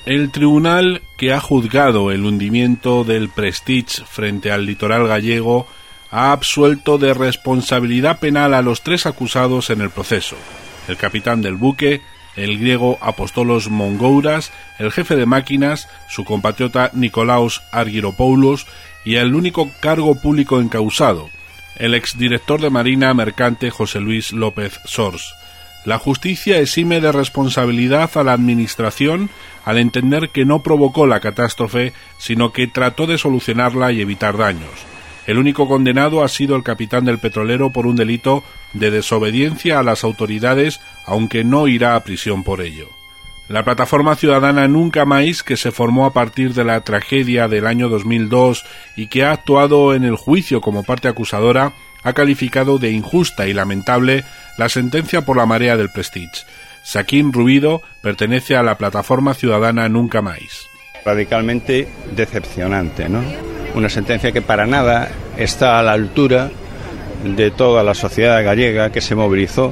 El tribunal que ha juzgado el hundimiento del Prestige frente al litoral gallego ha absuelto de responsabilidad penal a los 3 acusados en el proceso: el capitán del buque, el griego Apostolos Mongouras, el jefe de máquinas, su compatriota Nikolaos Argyropoulos, y el único cargo público encausado, el exdirector de Marina Mercante José Luis López Sors. La justicia exime de responsabilidad a la administración al entender que no provocó la catástrofe, sino que trató de solucionarla y evitar daños. El único condenado ha sido el capitán del petrolero por un delito de desobediencia a las autoridades, aunque no irá a prisión por ello. La plataforma ciudadana Nunca Máis, que se formó a partir de la tragedia del año 2002 y que ha actuado en el juicio como parte acusadora, ha calificado de injusta y lamentable la sentencia por la marea del Prestige. Saquín Rubido pertenece a la plataforma ciudadana Nunca Máis. Radicalmente decepcionante, ¿no? Una sentencia que para nada está a la altura de toda la sociedad gallega que se movilizó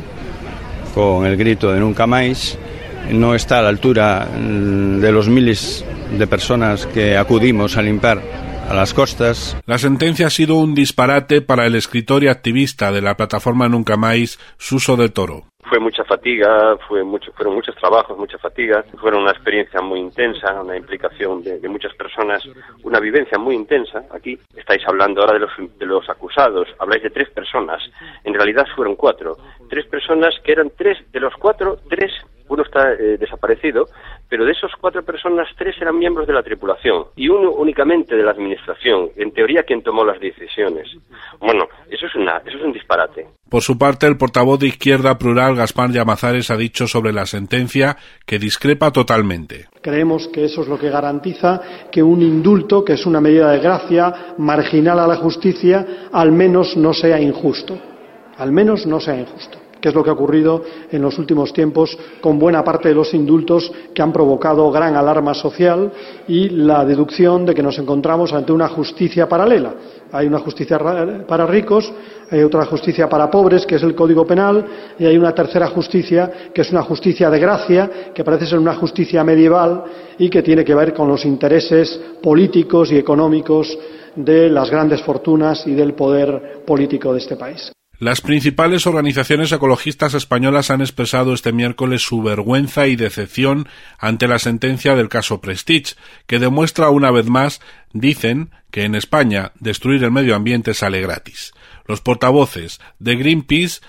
con el grito de Nunca Máis, no está a la altura de los miles de personas que acudimos a limpiar a las costas. La sentencia ha sido un disparate para el escritor y activista de la plataforma Nunca Máis, Suso del Toro. Fue mucha fatiga, fueron muchos trabajos, mucha fatiga, fueron una experiencia muy intensa, una implicación de muchas personas, una vivencia muy intensa. Aquí estáis hablando ahora de los acusados, habláis de 3 personas, en realidad fueron 4. 3 personas que eran 3, de los 4, 3, uno está desaparecido, pero de esos 4 personas, 3 eran miembros de la tripulación y uno únicamente de la administración, en teoría quien tomó las decisiones. Bueno, eso es un disparate. Por su parte, el portavoz de Izquierda Plural, Gaspar Llamazares, ha dicho sobre la sentencia que discrepa totalmente. Creemos que eso es lo que garantiza que un indulto, que es una medida de gracia marginal a la justicia, al menos no sea injusto. Al menos no sea injusto, que es lo que ha ocurrido en los últimos tiempos con buena parte de los indultos que han provocado gran alarma social y la deducción de que nos encontramos ante una justicia paralela. Hay una justicia para ricos, hay otra justicia para pobres, que es el Código Penal, y hay una tercera justicia, que es una justicia de gracia, que parece ser una justicia medieval y que tiene que ver con los intereses políticos y económicos de las grandes fortunas y del poder político de este país. Las principales organizaciones ecologistas españolas han expresado este miércoles su vergüenza y decepción ante la sentencia del caso Prestige, que demuestra una vez más, dicen, que en España destruir el medio ambiente sale gratis. Los portavoces de Greenpeace,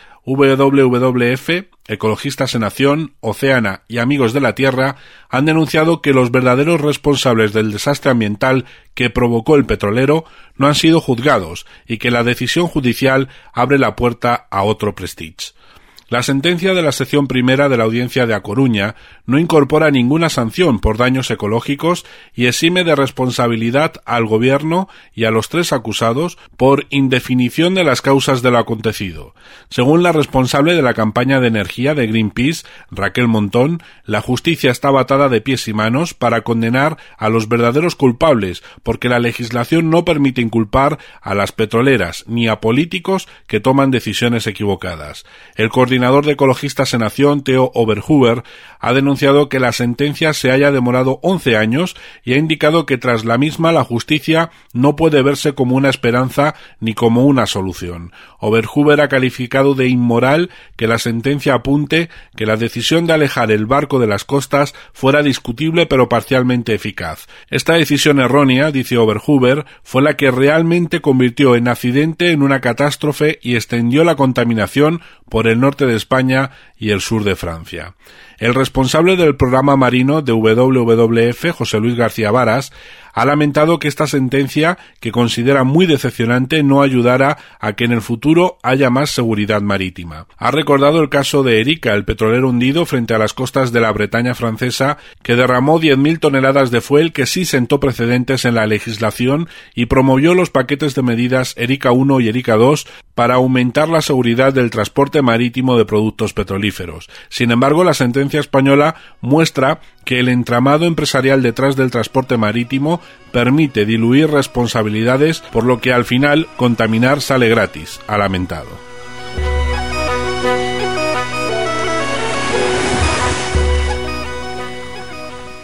WWF, Ecologistas en Acción, Oceana y Amigos de la Tierra han denunciado que los verdaderos responsables del desastre ambiental que provocó el petrolero no han sido juzgados y que la decisión judicial abre la puerta a otro Prestige. La sentencia de la sección primera de la Audiencia de A Coruña no incorpora ninguna sanción por daños ecológicos y exime de responsabilidad al Gobierno y a los 3 acusados por indefinición de las causas de lo acontecido. Según la responsable de la campaña de energía de Greenpeace, Raquel Montón, la justicia estaba atada de pies y manos para condenar a los verdaderos culpables, porque la legislación no permite inculpar a las petroleras ni a políticos que toman decisiones equivocadas. El coordinador de Ecologistas en Acción, Theo Oberhuber, ha denunciado que la sentencia se haya demorado 11 años y ha indicado que tras la misma la justicia no puede verse como una esperanza ni como una solución. Oberhuber ha calificado de inmoral que la sentencia apunte que la decisión de alejar el barco de las costas fuera discutible pero parcialmente eficaz. Esta decisión errónea, dice Oberhuber, fue la que realmente convirtió en accidente en una catástrofe y extendió la contaminación por el norte de España y el sur de Francia. El responsable del programa marino de WWF, José Luis García Varas, ha lamentado que esta sentencia, que considera muy decepcionante, no ayudara a que en el futuro haya más seguridad marítima. Ha recordado el caso de Erika, el petrolero hundido frente a las costas de la Bretaña francesa, que derramó 10.000 toneladas de fuel, que sí sentó precedentes en la legislación y promovió los paquetes de medidas Erika 1 y Erika 2 para aumentar la seguridad del transporte marítimo de productos petrolíferos. Sin embargo, la sentencia española muestra que el entramado empresarial detrás del transporte marítimo permite diluir responsabilidades, por lo que al final contaminar sale gratis, ha lamentado.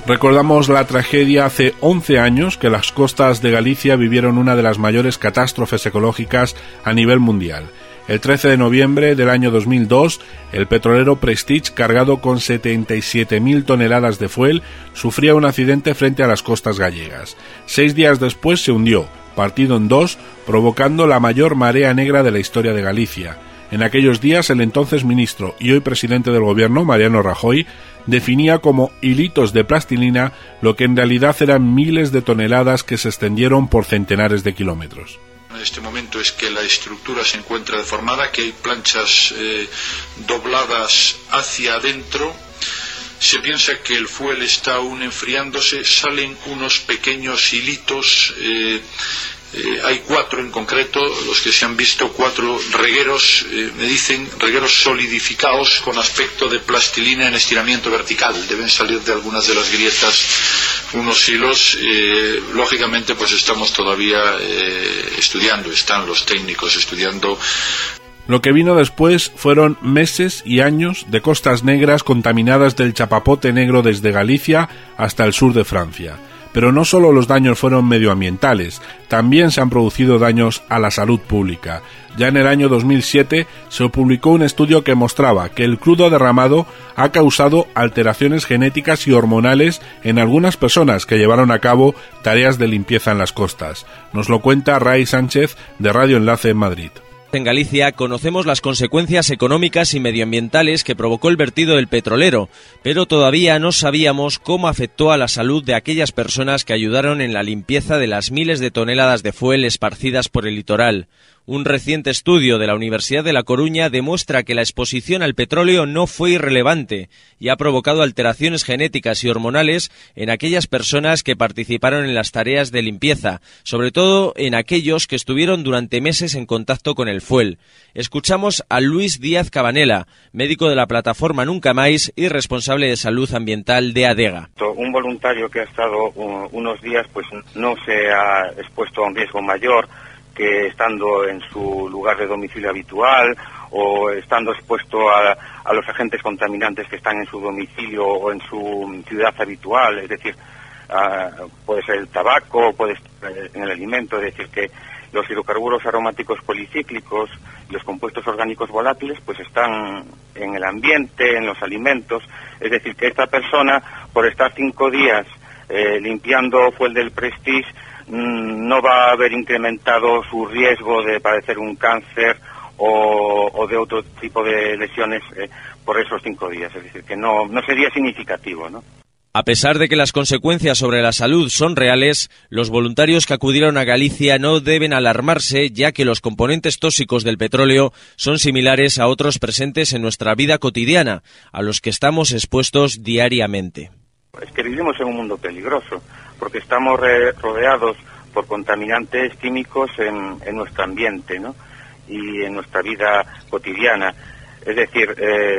Recordamos la tragedia hace 11 años que las costas de Galicia vivieron una de las mayores catástrofes ecológicas a nivel mundial. El 13 de noviembre del año 2002, el petrolero Prestige, cargado con 77.000 toneladas de fuel, sufría un accidente frente a las costas gallegas. 6 días después se hundió, partido en dos, provocando la mayor marea negra de la historia de Galicia. En aquellos días, el entonces ministro y hoy presidente del gobierno, Mariano Rajoy, definía como hilitos de plastilina lo que en realidad eran miles de toneladas que se extendieron por centenares de kilómetros. En este momento es que la estructura se encuentra deformada, que hay planchas dobladas hacia adentro. Se piensa que el fuel está aún enfriándose, salen unos pequeños hilitos. Hay 4 en concreto, los que se han visto, 4 regueros, me dicen regueros solidificados con aspecto de plastilina en estiramiento vertical. Deben salir de algunas de las grietas unos hilos. Lógicamente, pues estamos todavía estudiando, están los técnicos estudiando. Lo que vino después fueron meses y años de costas negras contaminadas del chapapote negro desde Galicia hasta el sur de Francia. Pero no solo los daños fueron medioambientales, también se han producido daños a la salud pública. Ya en el año 2007 se publicó un estudio que mostraba que el crudo derramado ha causado alteraciones genéticas y hormonales en algunas personas que llevaron a cabo tareas de limpieza en las costas. Nos lo cuenta Ray Sánchez de Radio Enlace en Madrid. En Galicia conocemos las consecuencias económicas y medioambientales que provocó el vertido del petrolero, pero todavía no sabíamos cómo afectó a la salud de aquellas personas que ayudaron en la limpieza de las miles de toneladas de fuel esparcidas por el litoral. Un reciente estudio de la Universidad de La Coruña demuestra que la exposición al petróleo no fue irrelevante y ha provocado alteraciones genéticas y hormonales en aquellas personas que participaron en las tareas de limpieza, sobre todo en aquellos que estuvieron durante meses en contacto con el fuel. Escuchamos a Luis Díaz Cabanela, médico de la plataforma Nunca Máis y responsable de salud ambiental de ADEGA. Un voluntario que ha estado unos días pues no se ha expuesto a un riesgo mayor que estando en su lugar de domicilio habitual o estando expuesto a los agentes contaminantes que están en su domicilio o en su ciudad habitual, es decir, puede ser el tabaco, puede estar en el alimento, es decir, que los hidrocarburos aromáticos policíclicos y los compuestos orgánicos volátiles pues están en el ambiente, en los alimentos, es decir, que esta persona, por estar 5 días limpiando fuel del Prestige, no va a haber incrementado su riesgo de padecer un cáncer o de otro tipo de lesiones por esos 5 días. Es decir, que no sería significativo, ¿no? A pesar de que las consecuencias sobre la salud son reales, los voluntarios que acudieron a Galicia no deben alarmarse, ya que los componentes tóxicos del petróleo son similares a otros presentes en nuestra vida cotidiana, a los que estamos expuestos diariamente. Es que vivimos en un mundo peligroso, porque estamos rodeados por contaminantes químicos en nuestro ambiente, ¿no? Y en nuestra vida cotidiana. Es decir,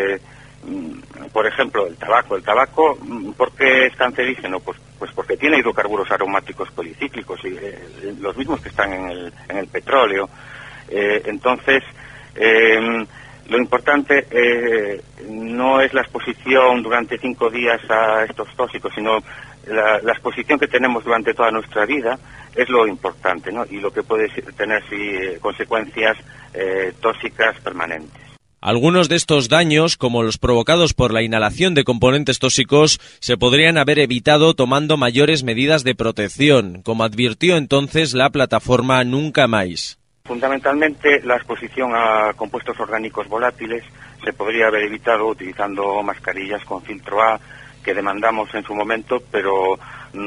por ejemplo, el tabaco. ¿El tabaco por qué es cancerígeno? Pues porque tiene hidrocarburos aromáticos policíclicos, y los mismos que están en el petróleo. Entonces, lo importante no es la exposición durante 5 días a estos tóxicos, sino la exposición que tenemos durante toda nuestra vida es lo importante, ¿no? Y lo que puede tener consecuencias tóxicas permanentes. Algunos de estos daños, como los provocados por la inhalación de componentes tóxicos, se podrían haber evitado tomando mayores medidas de protección, como advirtió entonces la plataforma Nunca Máis. Fundamentalmente, la exposición a compuestos orgánicos volátiles se podría haber evitado utilizando mascarillas con filtro A, que demandamos en su momento, pero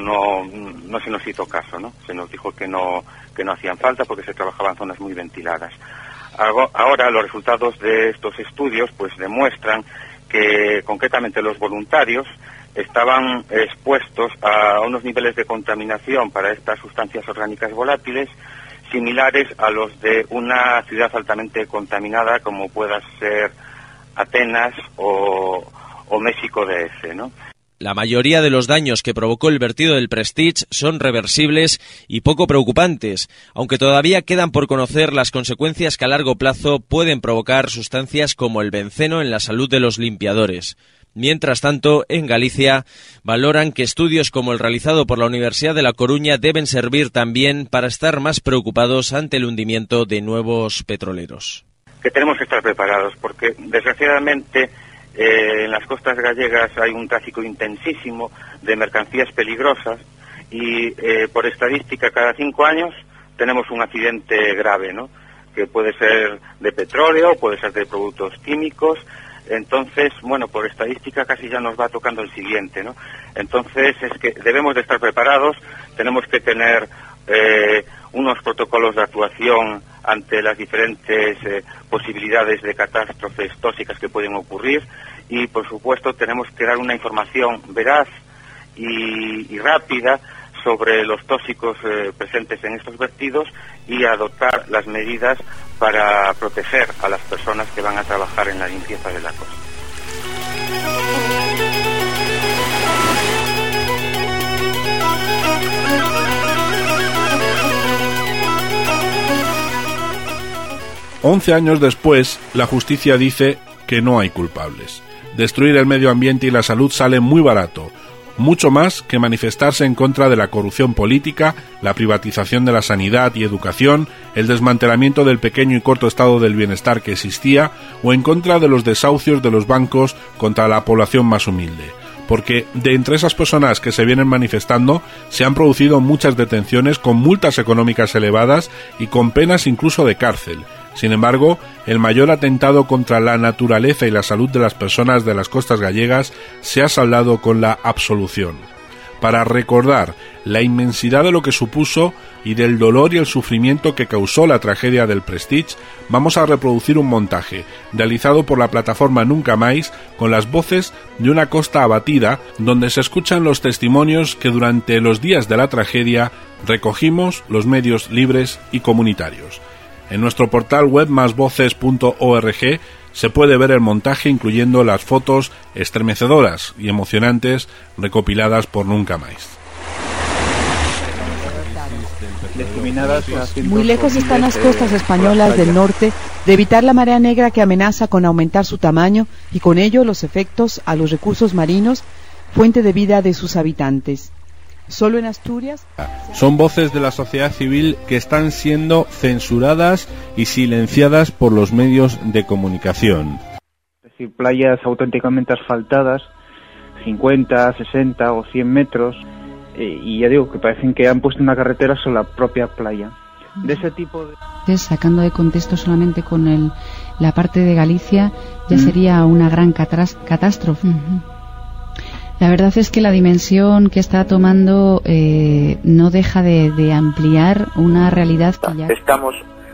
no se nos hizo caso, ¿no? Se nos dijo que no hacían falta porque se trabajaba en zonas muy ventiladas. Ahora los resultados de estos estudios pues demuestran que concretamente los voluntarios estaban expuestos a unos niveles de contaminación para estas sustancias orgánicas volátiles similares a los de una ciudad altamente contaminada como pueda ser Atenas o México DF, ¿no? La mayoría de los daños que provocó el vertido del Prestige son reversibles y poco preocupantes, aunque todavía quedan por conocer las consecuencias que a largo plazo pueden provocar sustancias como el benceno en la salud de los limpiadores. Mientras tanto, en Galicia valoran que estudios como el realizado por la Universidad de La Coruña deben servir también para estar más preocupados ante el hundimiento de nuevos petroleros. Que tenemos que estar preparados porque, desgraciadamente, en las costas gallegas hay un tráfico intensísimo de mercancías peligrosas y por estadística cada 5 años tenemos un accidente grave, ¿no? Que puede ser de petróleo, puede ser de productos químicos. Entonces, bueno, por estadística casi ya nos va tocando el siguiente, ¿no? Entonces es que debemos de estar preparados, tenemos que tener unos protocolos de actuación ante las diferentes posibilidades de catástrofes tóxicas que pueden ocurrir y, por supuesto, tenemos que dar una información veraz y rápida sobre los tóxicos presentes en estos vertidos y adoptar las medidas para proteger a las personas que van a trabajar en la limpieza de la costa. Once años después, la justicia dice que no hay culpables. Destruir el medio ambiente y la salud sale muy barato, mucho más que manifestarse en contra de la corrupción política, la privatización de la sanidad y educación, el desmantelamiento del pequeño y corto estado del bienestar que existía, o en contra de los desahucios de los bancos contra la población más humilde. Porque de entre esas personas que se vienen manifestando se han producido muchas detenciones con multas económicas elevadas y con penas incluso de cárcel. Sin embargo, el mayor atentado contra la naturaleza y la salud de las personas de las costas gallegas se ha saldado con la absolución. Para recordar la inmensidad de lo que supuso y del dolor y el sufrimiento que causó la tragedia del Prestige, vamos a reproducir un montaje realizado por la plataforma Nunca Máis con las voces de una costa abatida, donde se escuchan los testimonios que durante los días de la tragedia recogimos los medios libres y comunitarios. En nuestro portal web masvoces.org se puede ver el montaje incluyendo las fotos estremecedoras y emocionantes recopiladas por Nunca Máis. Muy lejos están las costas españolas del norte de evitar la marea negra que amenaza con aumentar su tamaño y con ello los efectos a los recursos marinos, fuente de vida de sus habitantes. Solo en Asturias. Son voces de la sociedad civil que están siendo censuradas y silenciadas por los medios de comunicación. Es decir, playas auténticamente asfaltadas, 50, 60 o 100 metros, y ya digo que parecen que han puesto una carretera sobre la propia playa. De ese tipo de... Sacando de contexto solamente con la parte de Galicia, ya sería una gran catástrofe. La verdad es que la dimensión que está tomando no deja de ampliar una realidad que ya... Estamos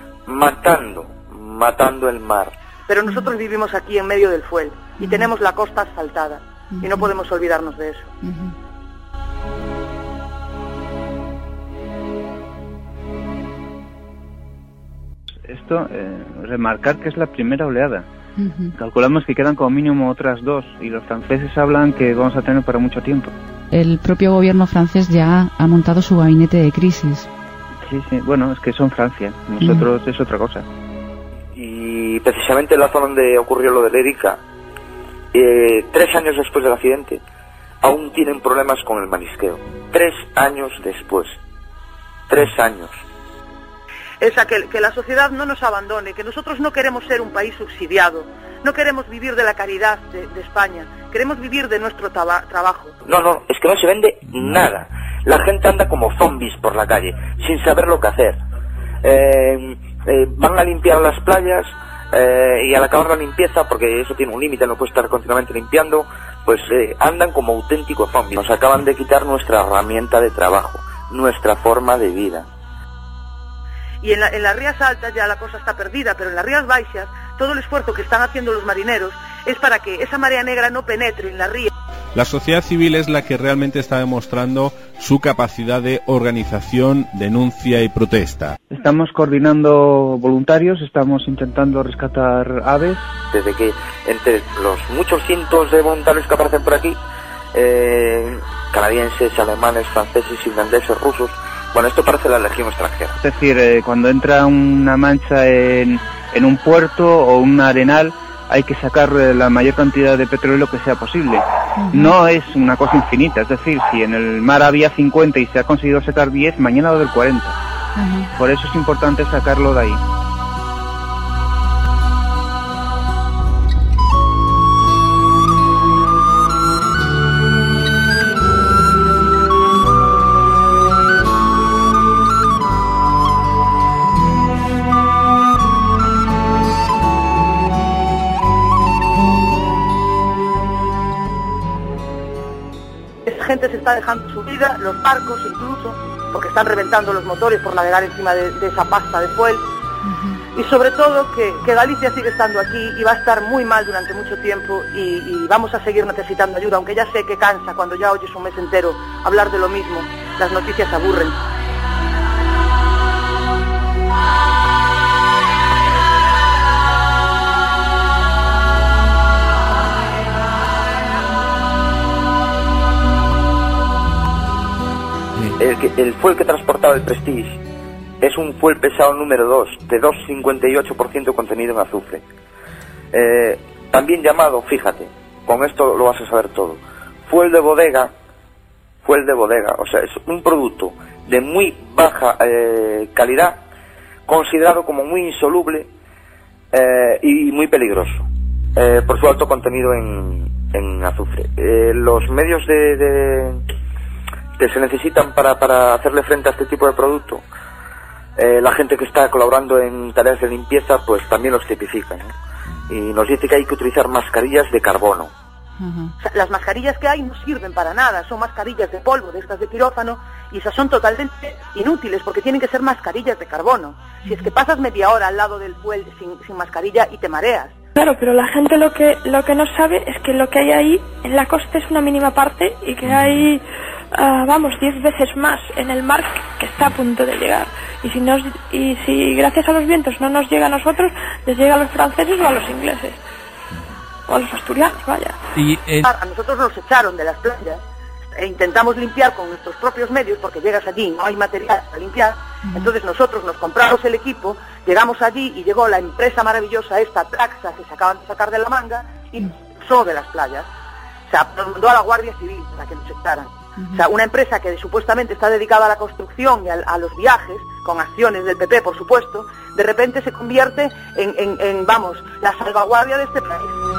matando el mar. Pero nosotros vivimos aquí en medio del Fuel y tenemos la costa asfaltada y no podemos olvidarnos de eso. Esto, remarcar que es la primera oleada. Calculamos que quedan como mínimo otras 2 y los franceses hablan que vamos a tener para mucho tiempo. El propio gobierno francés ya ha montado su gabinete de crisis. Sí, bueno, es que son Francia, nosotros es otra cosa. Y precisamente en la zona donde ocurrió lo del Erika, 3 años después del accidente, aún tienen problemas con el marisqueo. 3 años después. 3 años. Esa que la sociedad no nos abandone, que nosotros no queremos ser un país subsidiado, no queremos vivir de la caridad de España, queremos vivir de nuestro trabajo. No, es que no se vende nada. La gente anda como zombies por la calle, sin saber lo que hacer. Van a limpiar las playas y al acabar la limpieza, porque eso tiene un límite, no puede estar continuamente limpiando, pues andan como auténticos zombies. Nos acaban de quitar nuestra herramienta de trabajo, nuestra forma de vida. Y en las Rías Altas ya la cosa está perdida, pero en las Rías Baixas todo el esfuerzo que están haciendo los marineros es para que esa marea negra no penetre en la ría. La sociedad civil es la que realmente está demostrando su capacidad de organización, denuncia y protesta. Estamos coordinando voluntarios, estamos intentando rescatar aves. Desde que entre los muchos cientos de voluntarios que aparecen por aquí, canadienses, alemanes, franceses, irlandeses, rusos, bueno, esto parece la legión extranjera. Es decir, cuando entra una mancha en un puerto o un arenal, hay que sacar la mayor cantidad de petróleo que sea posible. No es una cosa infinita, es decir, si en el mar había 50 y se ha conseguido sacar 10, mañana va a haber 40. Por eso es importante sacarlo de ahí. Gente se está dejando su vida, los barcos incluso, porque están reventando los motores por navegar encima de esa pasta de fuel. Y sobre todo que Galicia sigue estando aquí y va a estar muy mal durante mucho tiempo y vamos a seguir necesitando ayuda, aunque ya sé que cansa cuando ya oyes un mes entero hablar de lo mismo, las noticias aburren. El fuel que transportaba el Prestige es un fuel pesado número 2, de 2,58% contenido en azufre. También llamado, fíjate, con esto lo vas a saber todo, fuel de bodega, o sea, es un producto de muy baja calidad, considerado como muy insoluble y muy peligroso, por su alto contenido en azufre. Los medios que se necesitan para hacerle frente a este tipo de producto, la gente que está colaborando en tareas de limpieza pues también los tipifican, ¿no? Y nos dice que hay que utilizar mascarillas de carbono. O sea, las mascarillas que hay no sirven para nada, son mascarillas de polvo, de estas de quirófano, y esas son totalmente inútiles porque tienen que ser mascarillas de carbono. Si es que pasas media hora al lado del fuel sin mascarilla y te mareas. Claro, pero la gente lo que no sabe es que lo que hay ahí en la costa es una mínima parte y que hay 10 veces más en el mar que está a punto de llegar. Y si gracias a los vientos no nos llega a nosotros, les llega a los franceses o a los ingleses. O a los asturianos, vaya. A nosotros nos echaron de las playas e intentamos limpiar con nuestros propios medios porque llegas allí, no hay material para limpiar. Entonces nosotros nos compramos el equipo, llegamos allí y llegó la empresa maravillosa esta, Traxa, que se acaban de sacar de la manga y nos echó de las playas. O sea, nos mandó a la Guardia Civil para que nos echaran. O sea, una empresa que supuestamente está dedicada a la construcción y a los viajes, con acciones del PP, por supuesto, de repente se convierte en la salvaguardia de este país.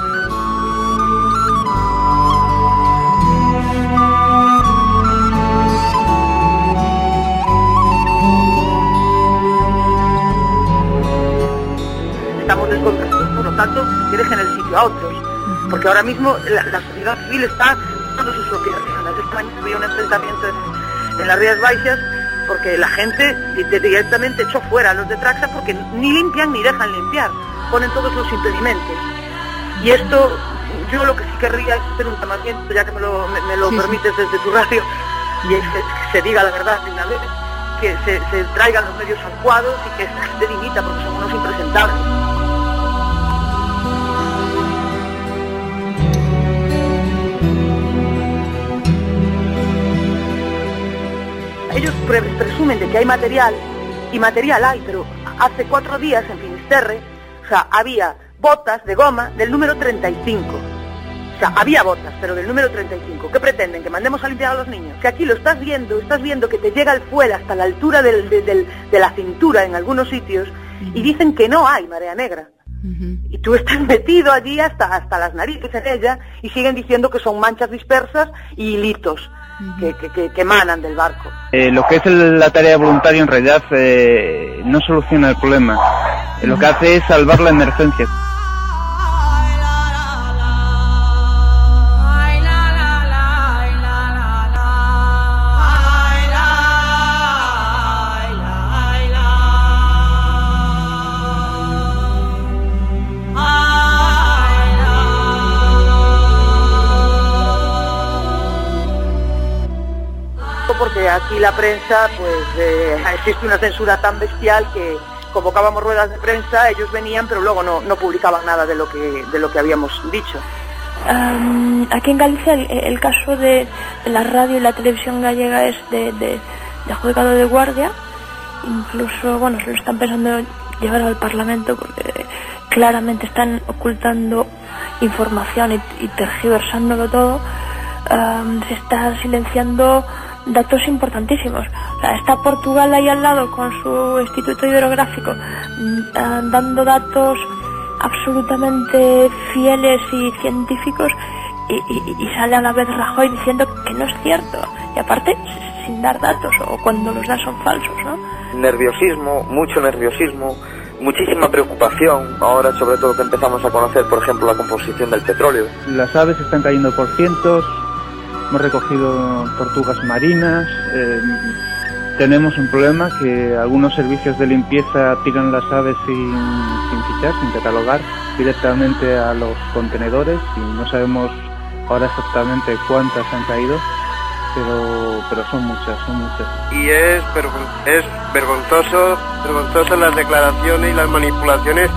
Estamos descontrolados, por lo tanto, que dejen el sitio a otros. Porque ahora mismo la sociedad civil está dando sus propias reglas. Esta mañana había un enfrentamiento en las Rías Baixas porque la gente directamente echó fuera a los de Traxa porque ni limpian ni dejan limpiar, ponen todos los impedimentos. Y esto, yo lo que sí querría es hacer un llamamiento, ya que me lo permites desde tu radio, y es que se diga la verdad de una vez, que se traigan los medios adecuados y que esta gente dimita porque son unos impresentables. Ellos presumen de que hay material, y material hay, pero hace 4 días en Finisterre, o sea, había botas de goma del número 35. O sea, había botas, pero del número 35. ¿Qué pretenden? ¿Que mandemos a limpiar a los niños? Que aquí lo estás viendo que te llega el fuel hasta la altura de la cintura en algunos sitios, y dicen que no hay marea negra. Y tú estás metido allí hasta las narices en ella, y siguen diciendo que son manchas dispersas y hilitos que emanan del barco. Lo que es la tarea voluntaria en realidad no soluciona el problema. Lo que hace es salvar la emergencia. Porque aquí la prensa, pues existe una censura tan bestial que convocábamos ruedas de prensa, ellos venían, pero luego no publicaban nada de lo que habíamos dicho. Aquí en Galicia el caso de la radio y la televisión gallega es de juzgado de guardia. Incluso, bueno, se lo están pensando llevar al Parlamento porque claramente están ocultando información y tergiversándolo todo, se está silenciando datos importantísimos. O sea, está Portugal ahí al lado con su Instituto Hidrográfico dando datos absolutamente fieles y científicos, y sale a la vez Rajoy diciendo que no es cierto, y aparte sin dar datos, o cuando los da son falsos, ¿no? Nerviosismo, mucho nerviosismo, muchísima preocupación ahora, sobre todo que empezamos a conocer, por ejemplo, la composición del petróleo. Las aves están cayendo por cientos, hemos recogido tortugas marinas, tenemos un problema que algunos servicios de limpieza tiran las aves sin fichar, sin catalogar, directamente a los contenedores, y no sabemos ahora exactamente cuántas han caído, pero son muchas. Y es vergonzoso las declaraciones y las manipulaciones.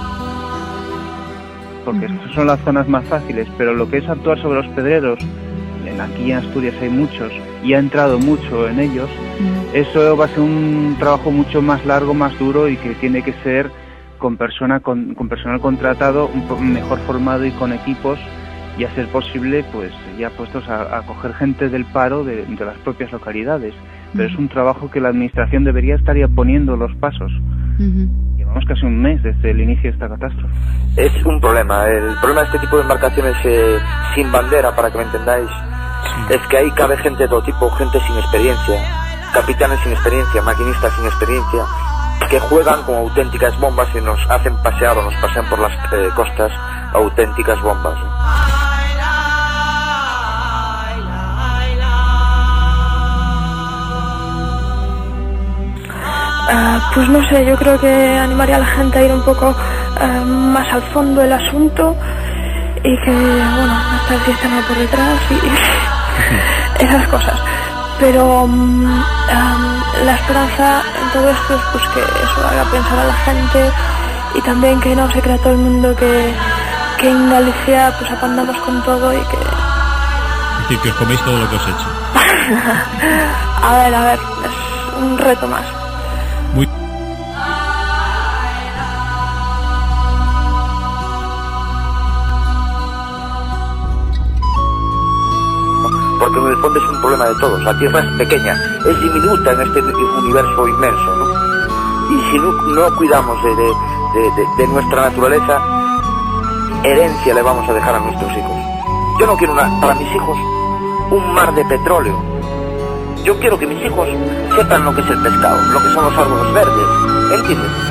Porque estas son las zonas más fáciles, pero lo que es actuar sobre los pedreros, aquí en Asturias hay muchos, y ha entrado mucho en ellos, eso va a ser un trabajo mucho más largo, más duro, y que tiene que ser con personal contratado, mejor formado y con equipos, y a ser posible, pues ya puestos a coger gente del paro de las propias localidades. Pero es un trabajo que la administración debería estar ya poniendo los pasos. Llevamos casi un mes desde el inicio de esta catástrofe. Es un problema. El problema de este tipo de embarcaciones sin bandera, para que me entendáis, es que ahí cabe gente de todo tipo, gente sin experiencia, capitanes sin experiencia, maquinistas sin experiencia, que juegan con auténticas bombas y nos hacen pasear o nos pasean por las costas auténticas bombas, ¿no? Pues no sé, yo creo que animaría a la gente a ir un poco más al fondo del asunto, y que, bueno, no está el sistema por detrás y esas cosas. Pero la esperanza en todo esto es pues que eso haga pensar a la gente, y también que no se crea todo el mundo que en Galicia pues apandamos con todo y que... Es decir, que os coméis todo lo que os he hecho. A ver, es un reto más. Muy... Porque en el fondo es un problema de todos. La Tierra es pequeña, es diminuta en este universo inmenso, ¿no? Y si no cuidamos de nuestra naturaleza, herencia le vamos a dejar a nuestros hijos. Yo no quiero para mis hijos un mar de petróleo. Yo quiero que mis hijos sepan lo que es el pescado, lo que son los árboles verdes, ¿entiendes?